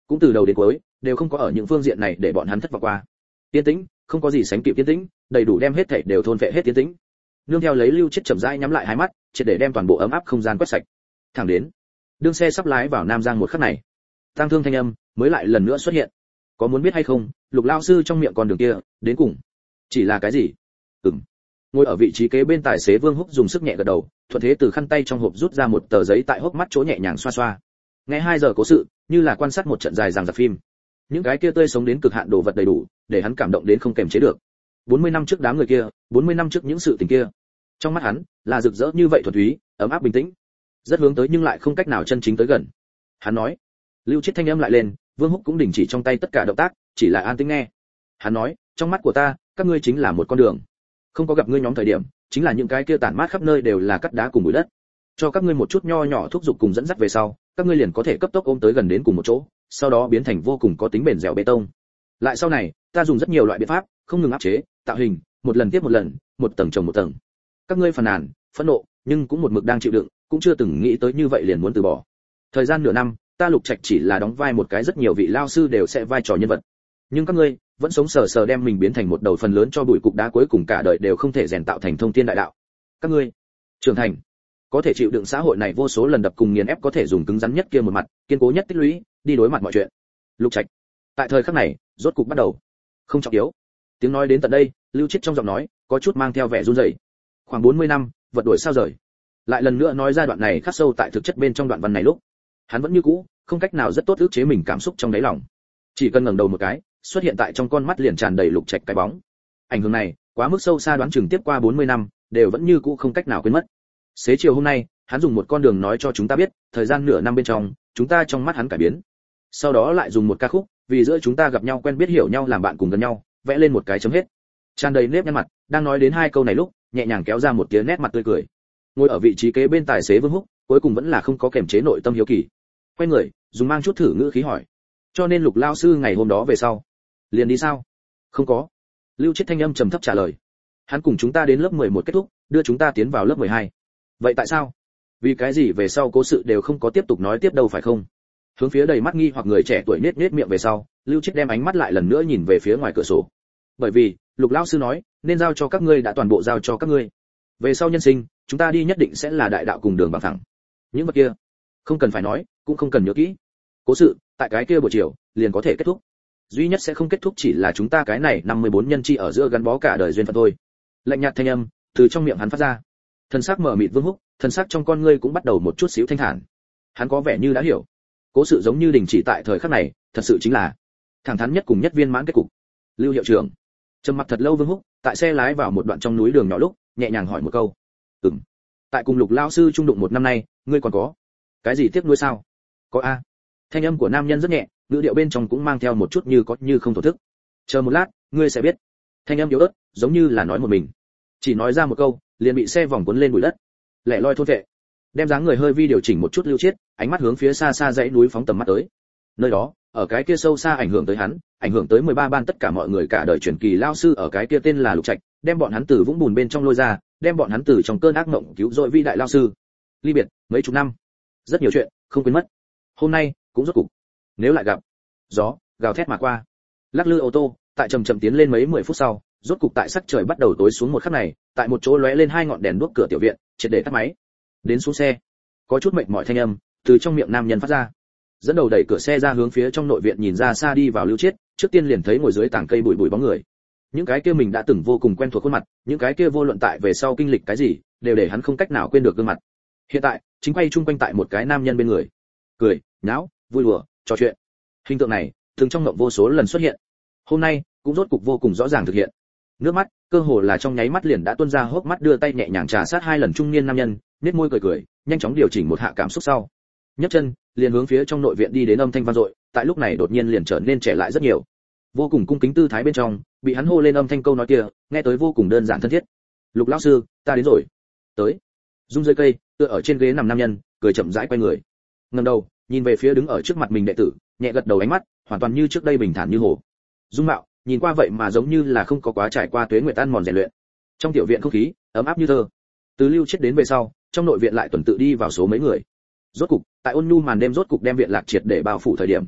cũng từ đầu đến cuối đều không có ở những phương diện này để bọn hắn thất vọng qua. Yên tĩnh, không có gì sánh kịp yên tĩnh, đầy đủ đem hết thảy đều thôn phệ hết yên tĩnh. Nương theo lấy Lưu Chiết chậm rãi nhắm lại hai mắt, triệt để đem toàn bộ ấm áp không gian quét sạch. Thẳng đến đương xe sắp lái vào Nam Giang một khắc này, tang thương thanh âm mới lại lần nữa xuất hiện. Có muốn biết hay không, Lục lão sư trong miệng con đường kia, đến cùng chỉ là cái gì? Ừm. Ngồi ở vị trí kế bên tài xế Vương Húc dùng sức nhẹ gật đầu, thuận thế từ khăn tay trong hộp rút ra một tờ giấy tại hốc mắt chỗ nhẹ nhàng xoa xoa. Nghe hai giờ cố sự, như là quan sát một trận dài dằng dặc phim. Những cái kia tươi sống đến cực hạn đồ vật đầy đủ, để hắn cảm động đến không kềm chế được. bốn mươi năm trước đám người kia, bốn mươi năm trước những sự tình kia. Trong mắt hắn, là rực rỡ như vậy thuần túy, ấm áp bình tĩnh. Rất hướng tới nhưng lại không cách nào chân chính tới gần. Hắn nói. Lưu Chiết thanh âm lại lên, Vương Húc cũng đình chỉ trong tay tất cả động tác, chỉ là an tĩnh nghe. Hắn nói, trong mắt của ta, các ngươi chính là một con đường. Không có gặp ngươi nhóm thời điểm, chính là những cái kia tản mát khắp nơi đều là cắt đá cùng bụi đất. Cho các ngươi một chút nho nhỏ thúc giục cùng dẫn dắt về sau, các ngươi liền có thể cấp tốc ôm tới gần đến cùng một chỗ, sau đó biến thành vô cùng có tính bền dẻo bê tông. Lại sau này, ta dùng rất nhiều loại biện pháp, không ngừng áp chế, tạo hình, một lần tiếp một lần, một tầng chồng một tầng. Các ngươi phàn nàn, phẫn nộ, nhưng cũng một mực đang chịu đựng, cũng chưa từng nghĩ tới như vậy liền muốn từ bỏ. Thời gian nửa năm, ta Lục Trạch chỉ là đóng vai một cái rất nhiều vị lao sư đều sẽ vai trò nhân vật. Nhưng các ngươi vẫn sống sờ sờ đem mình biến thành một đầu phần lớn cho bụi cục đá cuối cùng cả đời đều không thể rèn tạo thành thông thiên đại đạo. Các ngươi trưởng thành, có thể chịu đựng xã hội này vô số lần đập cùng nghiền ép, có thể dùng cứng rắn nhất kia một mặt, kiên cố nhất tích lũy, đi đối mặt mọi chuyện. Lục Trạch, tại thời khắc này, rốt cục bắt đầu. Không trọng yếu. Tiếng nói đến tận đây, Lưu Chiết trong giọng nói có chút mang theo vẻ run rẩy. Khoảng bốn mươi năm, vật đuổi sao rời. Lại lần nữa nói ra đoạn này khắc sâu tại thực chất bên trong đoạn văn này lúc, hắn vẫn như cũ, không cách nào rất tốt ức chế mình cảm xúc trong đáy lòng. Chỉ cần ngẩng đầu một cái, xuất hiện tại trong con mắt liền tràn đầy Lục Trạch cái bóng. Ảnh hưởng này, quá mức sâu xa, đoán chừng tiếp qua bốn mươi năm, đều vẫn như cũ không cách nào quên mất. Xế chiều hôm nay, hắn dùng một con đường nói cho chúng ta biết, thời gian nửa năm bên trong, chúng ta trong mắt hắn cải biến. Sau đó lại dùng một ca khúc, vì giữa chúng ta gặp nhau quen biết hiểu nhau làm bạn cùng gần nhau, vẽ lên một cái chấm hết. Tràn đầy nếp nhăn mặt, đang nói đến hai câu này lúc, nhẹ nhàng kéo ra một tia nét mặt tươi cười. Ngồi ở vị trí kế bên tài xế Vương Húc, cuối cùng vẫn là không có kềm chế nội tâm hiếu kỳ. Quay người, dùng mang chút thử ngữ khí hỏi. Cho nên Lục lao sư ngày hôm đó về sau, liền đi sao? Không có. Lưu Chiết thanh âm trầm thấp trả lời. Hắn cùng chúng ta đến lớp mười một kết thúc, đưa chúng ta tiến vào lớp mười hai. Vậy tại sao? Vì cái gì về sau cố sự đều không có tiếp tục nói tiếp đâu phải không? Hướng phía đầy mắt nghi hoặc người trẻ tuổi nết nết miệng về sau, Lưu Chiết đem ánh mắt lại lần nữa nhìn về phía ngoài cửa sổ. Bởi vì, Lục lão sư nói, nên giao cho các ngươi đã toàn bộ giao cho các ngươi. Về sau nhân sinh, chúng ta đi nhất định sẽ là đại đạo cùng đường bằng thẳng. Những vật kia, không cần phải nói, cũng không cần nhớ kỹ. Cố sự, tại cái kia buổi chiều, liền có thể kết thúc. Duy nhất sẽ không kết thúc chỉ là chúng ta cái này năm mươi bốn nhân chi ở giữa gắn bó cả đời duyên phận thôi. Lạnh nhạt thanh âm từ trong miệng hắn phát ra. Thần sắc mở mịt Vương Húc, thần sắc trong con ngươi cũng bắt đầu một chút xíu thanh thản. Hắn có vẻ như đã hiểu. Cố sự giống như đình chỉ tại thời khắc này, thật sự chính là thẳng thắn nhất cùng nhất viên mãn kết cục. Lưu hiệu trưởng trầm mặc thật lâu. Vương Húc tại xe lái vào một đoạn trong núi đường nhỏ lúc, nhẹ nhàng hỏi một câu. Ừm. Tại cùng Lục lão sư trung đụng một năm nay, ngươi còn có cái gì tiếc nuối sao? Có a. Thanh âm của nam nhân rất nhẹ, ngữ điệu bên trong cũng mang theo một chút như có như không thổ thức. Chờ một lát, ngươi sẽ biết. Thanh âm yếu ớt, giống như là nói một mình. Chỉ nói ra một câu, liền bị xe vòng cuốn lên bụi đất. Lẻ loi thôn vệ. Đem dáng người hơi vi điều chỉnh một chút Lưu Chiết, ánh mắt hướng phía xa xa dãy núi phóng tầm mắt tới. Nơi đó, ở cái kia sâu xa ảnh hưởng tới hắn, ảnh hưởng tới mười ba ban tất cả mọi người cả đời truyền kỳ lao sư ở cái kia tên là Lục Trạch, đem bọn hắn từ vũng bùn bên trong lôi ra, đem bọn hắn từ trong cơn ác mộng cứu rỗi vĩ đại lao sư. Ly biệt mấy chục năm, rất nhiều chuyện không quên mất. Hôm nay cũng rốt cục, nếu lại gặp. Gió gào thét mà qua. Lắc lư ô tô, tại chậm chậm tiến lên mấy mười phút sau, rốt cục tại sắc trời bắt đầu tối xuống một khắc này, tại một chỗ lóe lên hai ngọn đèn đuốc cửa tiểu viện, triệt để tắt máy. Đến xuống xe, có chút mệt mỏi thanh âm từ trong miệng nam nhân phát ra. Dẫn đầu đẩy cửa xe ra hướng phía trong nội viện nhìn ra xa đi vào Lưu Chiết, trước tiên liền thấy ngồi dưới tảng cây bụi bụi bóng người. Những cái kia mình đã từng vô cùng quen thuộc khuôn mặt, những cái kia vô luận tại về sau kinh lịch cái gì, đều để hắn không cách nào quên được gương mặt. Hiện tại, chính quay chung quanh tại một cái nam nhân bên người, cười, nháo, vui đùa, trò chuyện. Hình tượng này, thường trong mộng vô số lần xuất hiện. Hôm nay, cũng rốt cục vô cùng rõ ràng thực hiện. Nước mắt, cơ hồ là trong nháy mắt liền đã tuôn ra hốc mắt, đưa tay nhẹ nhàng trà sát hai lần trung niên nam nhân, nét môi cười cười, nhanh chóng điều chỉnh một hạ cảm xúc sau. Nhấc chân, liền hướng phía trong nội viện đi đến, âm thanh vang dội, tại lúc này đột nhiên liền trở nên trẻ lại rất nhiều. Vô cùng cung kính tư thái bên trong, bị hắn hô lên âm thanh câu nói kia, nghe tới vô cùng đơn giản thân thiết. Lục lão sư, ta đến rồi. Tới. Rung dưới cây, tựa ở trên ghế nằm nam nhân, cười chậm rãi quay người. Ngẩng đầu, nhìn về phía đứng ở trước mặt mình đệ tử, nhẹ gật đầu, ánh mắt hoàn toàn như trước đây bình thản như hồ. Dung mạo, nhìn qua vậy mà giống như là không có quá trải qua tuế nguyệt ăn mòn rèn luyện. Trong tiểu viện không khí ấm áp như thơ. Từ Lưu Chiết đến về sau, trong nội viện lại tuần tự đi vào số mấy người. Rốt cục, tại ôn nhu màn đêm rốt cục đem viện lạc triệt để bao phủ thời điểm,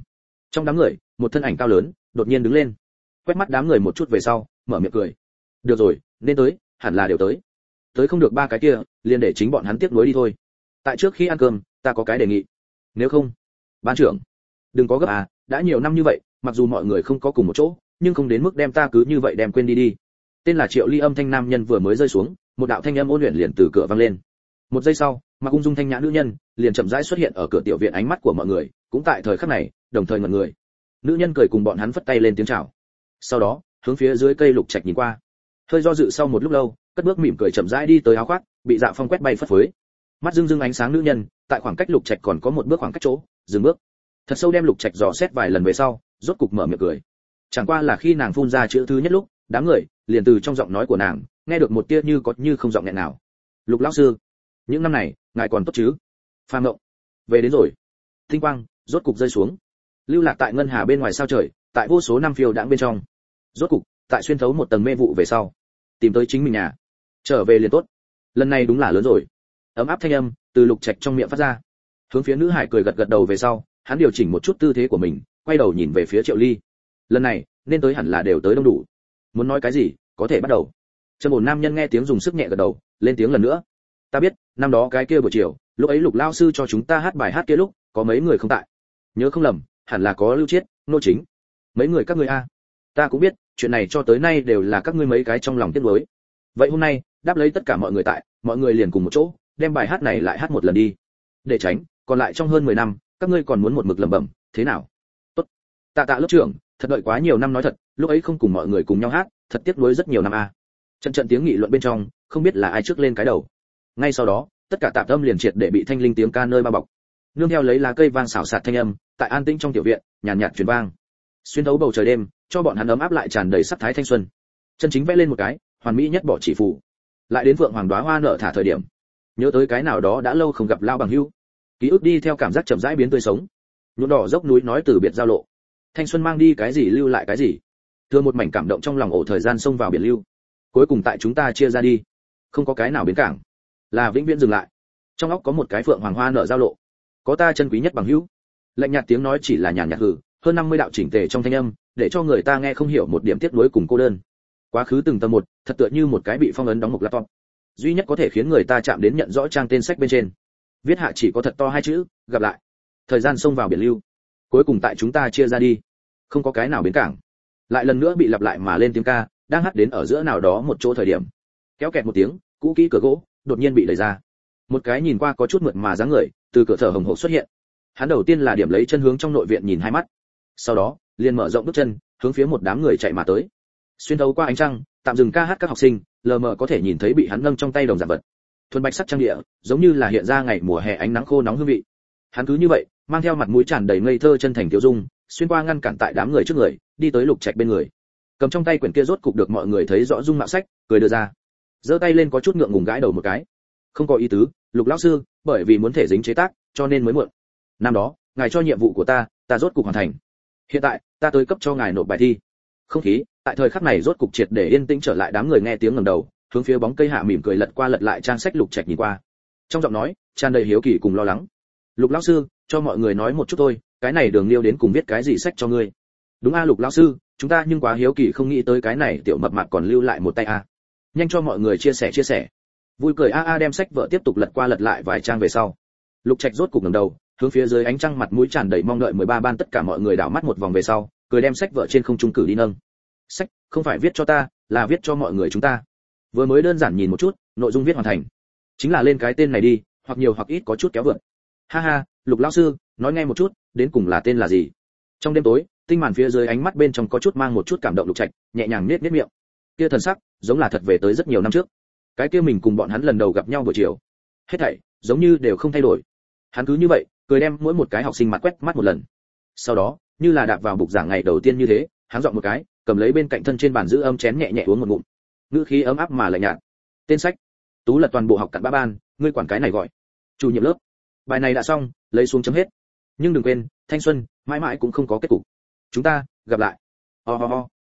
Trong đám người, một thân ảnh cao lớn đột nhiên đứng lên, quét mắt đám người một chút về sau, mở miệng cười. Được rồi, nên tới, hẳn là đều tới. Tới không được ba cái kia, liền để chính bọn hắn tiếp nối đi thôi. Tại trước khi ăn cơm, ta có cái đề nghị. Nếu không, ban trưởng, đừng có gấp à, đã nhiều năm như vậy, mặc dù mọi người không có cùng một chỗ, nhưng không đến mức đem ta cứ như vậy đem quên đi đi. Tên là Triệu Ly âm thanh nam nhân vừa mới rơi xuống, một đạo thanh âm ôn luyện liền từ cửa vang lên. Một giây sau, mặc ung dung thanh nhã nữ nhân liền chậm rãi xuất hiện ở cửa tiểu viện, ánh mắt của mọi người cũng tại thời khắc này đồng thời ngẩn người. Nữ nhân cười cùng bọn hắn phất tay lên tiếng chào, sau đó hướng phía dưới cây lục trạch nhìn qua, hơi do dự sau một lúc lâu, cất bước mỉm cười chậm rãi đi tới áo khoác bị Dạ Phong quét bay phất phới. Mắt dưng dưng ánh sáng nữ nhân tại khoảng cách lục trạch còn có một bước khoảng cách chỗ dừng bước, thật sâu đem lục trạch dò xét vài lần về sau, rốt cục mở miệng cười. Chẳng qua là khi nàng phun ra chữ thứ nhất lúc, đám người liền từ trong giọng nói của nàng nghe được một tia như có như không giọng nghẹn nào. Lục lão sư, những năm này ngài còn tốt chứ? Phàm Ngộng về đến rồi. Tinh quang rốt cục rơi xuống, lưu lạc tại ngân hà bên ngoài sao trời, tại vô số năm phiêu đãng bên trong, rốt cục tại xuyên thấu một tầng mê vụ về sau, tìm tới chính mình nhà. Trở về liền tốt, lần này đúng là lớn rồi. Ấm áp thanh âm từ lục trạch trong miệng phát ra, hướng phía nữ hải cười gật gật đầu về sau, hắn điều chỉnh một chút tư thế của mình, quay đầu nhìn về phía Triệu Ly. Lần này nên tới hẳn là đều tới đông đủ. Muốn nói cái gì, có thể bắt đầu. Trầm ổn nam nhân nghe tiếng dùng sức nhẹ gật đầu, lên tiếng lần nữa. Ta biết, năm đó cái kia buổi chiều, lúc ấy Lục lao sư cho chúng ta hát bài hát kia lúc, có mấy người không tại. Nhớ không lầm, hẳn là có Lưu Chiết, Nô Chính. Mấy người các ngươi a. Ta cũng biết, chuyện này cho tới nay đều là các ngươi mấy cái trong lòng tiếc nuối. Vậy hôm nay, đáp lấy tất cả mọi người tại, mọi người liền cùng một chỗ, đem bài hát này lại hát một lần đi. Để tránh, còn lại trong hơn mười năm, các ngươi còn muốn một mực lẩm bẩm, thế nào? Tốt. Tạ Tạ lớp trưởng, thật đợi quá nhiều năm, nói thật, lúc ấy không cùng mọi người cùng nhau hát, thật tiếc nuối rất nhiều năm a. Trận trận tiếng nghị luận bên trong, không biết là ai trước lên cái đầu. Ngay sau đó, tất cả tạp âm liền triệt để bị thanh linh tiếng ca nơi bao bọc. Nương theo lấy lá cây vang xào xạc thanh âm, tại an tĩnh trong tiểu viện, nhàn nhạt, nhạt truyền vang. Xuyên thấu bầu trời đêm, cho bọn hắn ấm áp lại tràn đầy sắc thái thanh xuân. Chân chính vẽ lên một cái, hoàn mỹ nhất bỏ chỉ phù. Lại đến vượng hoàng đóa hoa nở thả thời điểm, nhớ tới cái nào đó đã lâu không gặp lao bằng hữu. Ký ức đi theo cảm giác chậm rãi biến tươi sống. Nhuộm đỏ dốc núi nói từ biệt giao lộ. Thanh xuân mang đi cái gì lưu lại cái gì. Thừa một mảnh cảm động trong lòng ổ thời gian xông vào biển lưu. Cuối cùng tại chúng ta chia ra đi, không có cái nào bến cảng, là vĩnh viễn dừng lại. Trong óc có một cái phượng hoàng hoa nở giao lộ, có ta chân quý nhất bằng hữu. Lạnh nhạt tiếng nói chỉ là nhàn nhạt hừ, hơn năm mươi đạo chỉnh tề trong thanh âm, để cho người ta nghe không hiểu một điểm tiếc nuối cùng cô đơn. Quá khứ từng tầm một, thật tựa như một cái bị phong ấn đóng mục laptop, duy nhất có thể khiến người ta chạm đến nhận rõ trang tên sách bên trên, viết hạ chỉ có thật to hai chữ, gặp lại. Thời gian xông vào biển lưu, cuối cùng tại chúng ta chia ra đi, không có cái nào bến cảng. Lại lần nữa bị lặp lại mà lên tiếng ca, đang hát đến ở giữa nào đó một chỗ thời điểm, kéo kẹt một tiếng, cũ kỹ cửa gỗ đột nhiên bị đẩy ra. Một cái nhìn qua có chút mượt mà dáng người từ cửa thở hồng hộc xuất hiện. Hắn đầu tiên là điểm lấy chân hướng trong nội viện nhìn hai mắt, sau đó liền mở rộng bước chân hướng phía một đám người chạy mà tới. Xuyên thấu qua ánh trăng, tạm dừng ca hát các học sinh lờ mờ có thể nhìn thấy bị hắn nâng trong tay đồng dạng vật, thuần bạch sắc trang địa, giống như là hiện ra ngày mùa hè ánh nắng khô nóng hương vị. Hắn cứ như vậy mang theo mặt mũi tràn đầy ngây thơ chân thành tiêu dung, xuyên qua ngăn cản tại đám người trước người, đi tới lục trạch bên người, cầm trong tay quyển kia rốt cục được mọi người thấy rõ dung mạo sách, cười đưa ra, giơ tay lên có chút ngượng ngùng gãi đầu một cái. Không có ý tứ, Lục lão sư, bởi vì muốn thể dính chế tác, cho nên mới muộn. Năm đó, ngài cho nhiệm vụ của ta, ta rốt cục hoàn thành. Hiện tại, ta tới cấp cho ngài nộp bài thi. Không khí, tại thời khắc này rốt cục triệt để yên tĩnh trở lại, đám người nghe tiếng ngẩng đầu, hướng phía bóng cây hạ mỉm cười lật qua lật lại trang sách lục trạch nhìn qua. Trong giọng nói, tràn đầy hiếu kỳ cùng lo lắng. Lục lão sư, cho mọi người nói một chút thôi, cái này Đường Liêu đến cùng viết cái gì sách cho ngươi? Đúng a Lục lão sư, chúng ta nhưng quá hiếu kỳ không nghĩ tới cái này tiểu mập mạp còn lưu lại một tay a. Nhanh cho mọi người chia sẻ chia sẻ. Vui cười a a đem sách vợ tiếp tục lật qua lật lại vài trang về sau, Lục Trạch rốt cục ngẩng đầu, hướng phía dưới ánh trăng mặt mũi tràn đầy mong đợi mười ba ban tất cả mọi người đảo mắt một vòng về sau, cười đem sách vợ trên không trung cử đi nâng. Sách không phải viết cho ta, là viết cho mọi người chúng ta. Vừa mới đơn giản nhìn một chút, nội dung viết hoàn thành, chính là lên cái tên này đi, hoặc nhiều hoặc ít có chút kéo vượt. Ha ha, Lục lão sư, nói nghe một chút, đến cùng là tên là gì? Trong đêm tối, tinh màn phía dưới ánh mắt bên trong có chút mang một chút cảm động Lục Trạch, nhẹ nhàng nhếch nhếch miệng. Kia thần sắc, giống là thật về tới rất nhiều năm trước. Cái kia mình cùng bọn hắn lần đầu gặp nhau buổi chiều. Hết thảy giống như đều không thay đổi. Hắn cứ như vậy, cười đem mỗi một cái học sinh mặt quét mắt một lần. Sau đó, như là đạp vào bục giảng ngày đầu tiên như thế, hắn giọng một cái, cầm lấy bên cạnh thân trên bàn giữ âm chén nhẹ nhẹ uống một ngụm. Ngữ khí ấm áp mà lạnh nhạt. Tên sách, Tú Lật toàn bộ học cặn bã ban, ngươi quản cái này gọi chủ nhiệm lớp. Bài này đã xong, lấy xuống chấm hết. Nhưng đừng quên, thanh xuân mãi mãi cũng không có kết cục. Chúng ta gặp lại. Ho ho ho.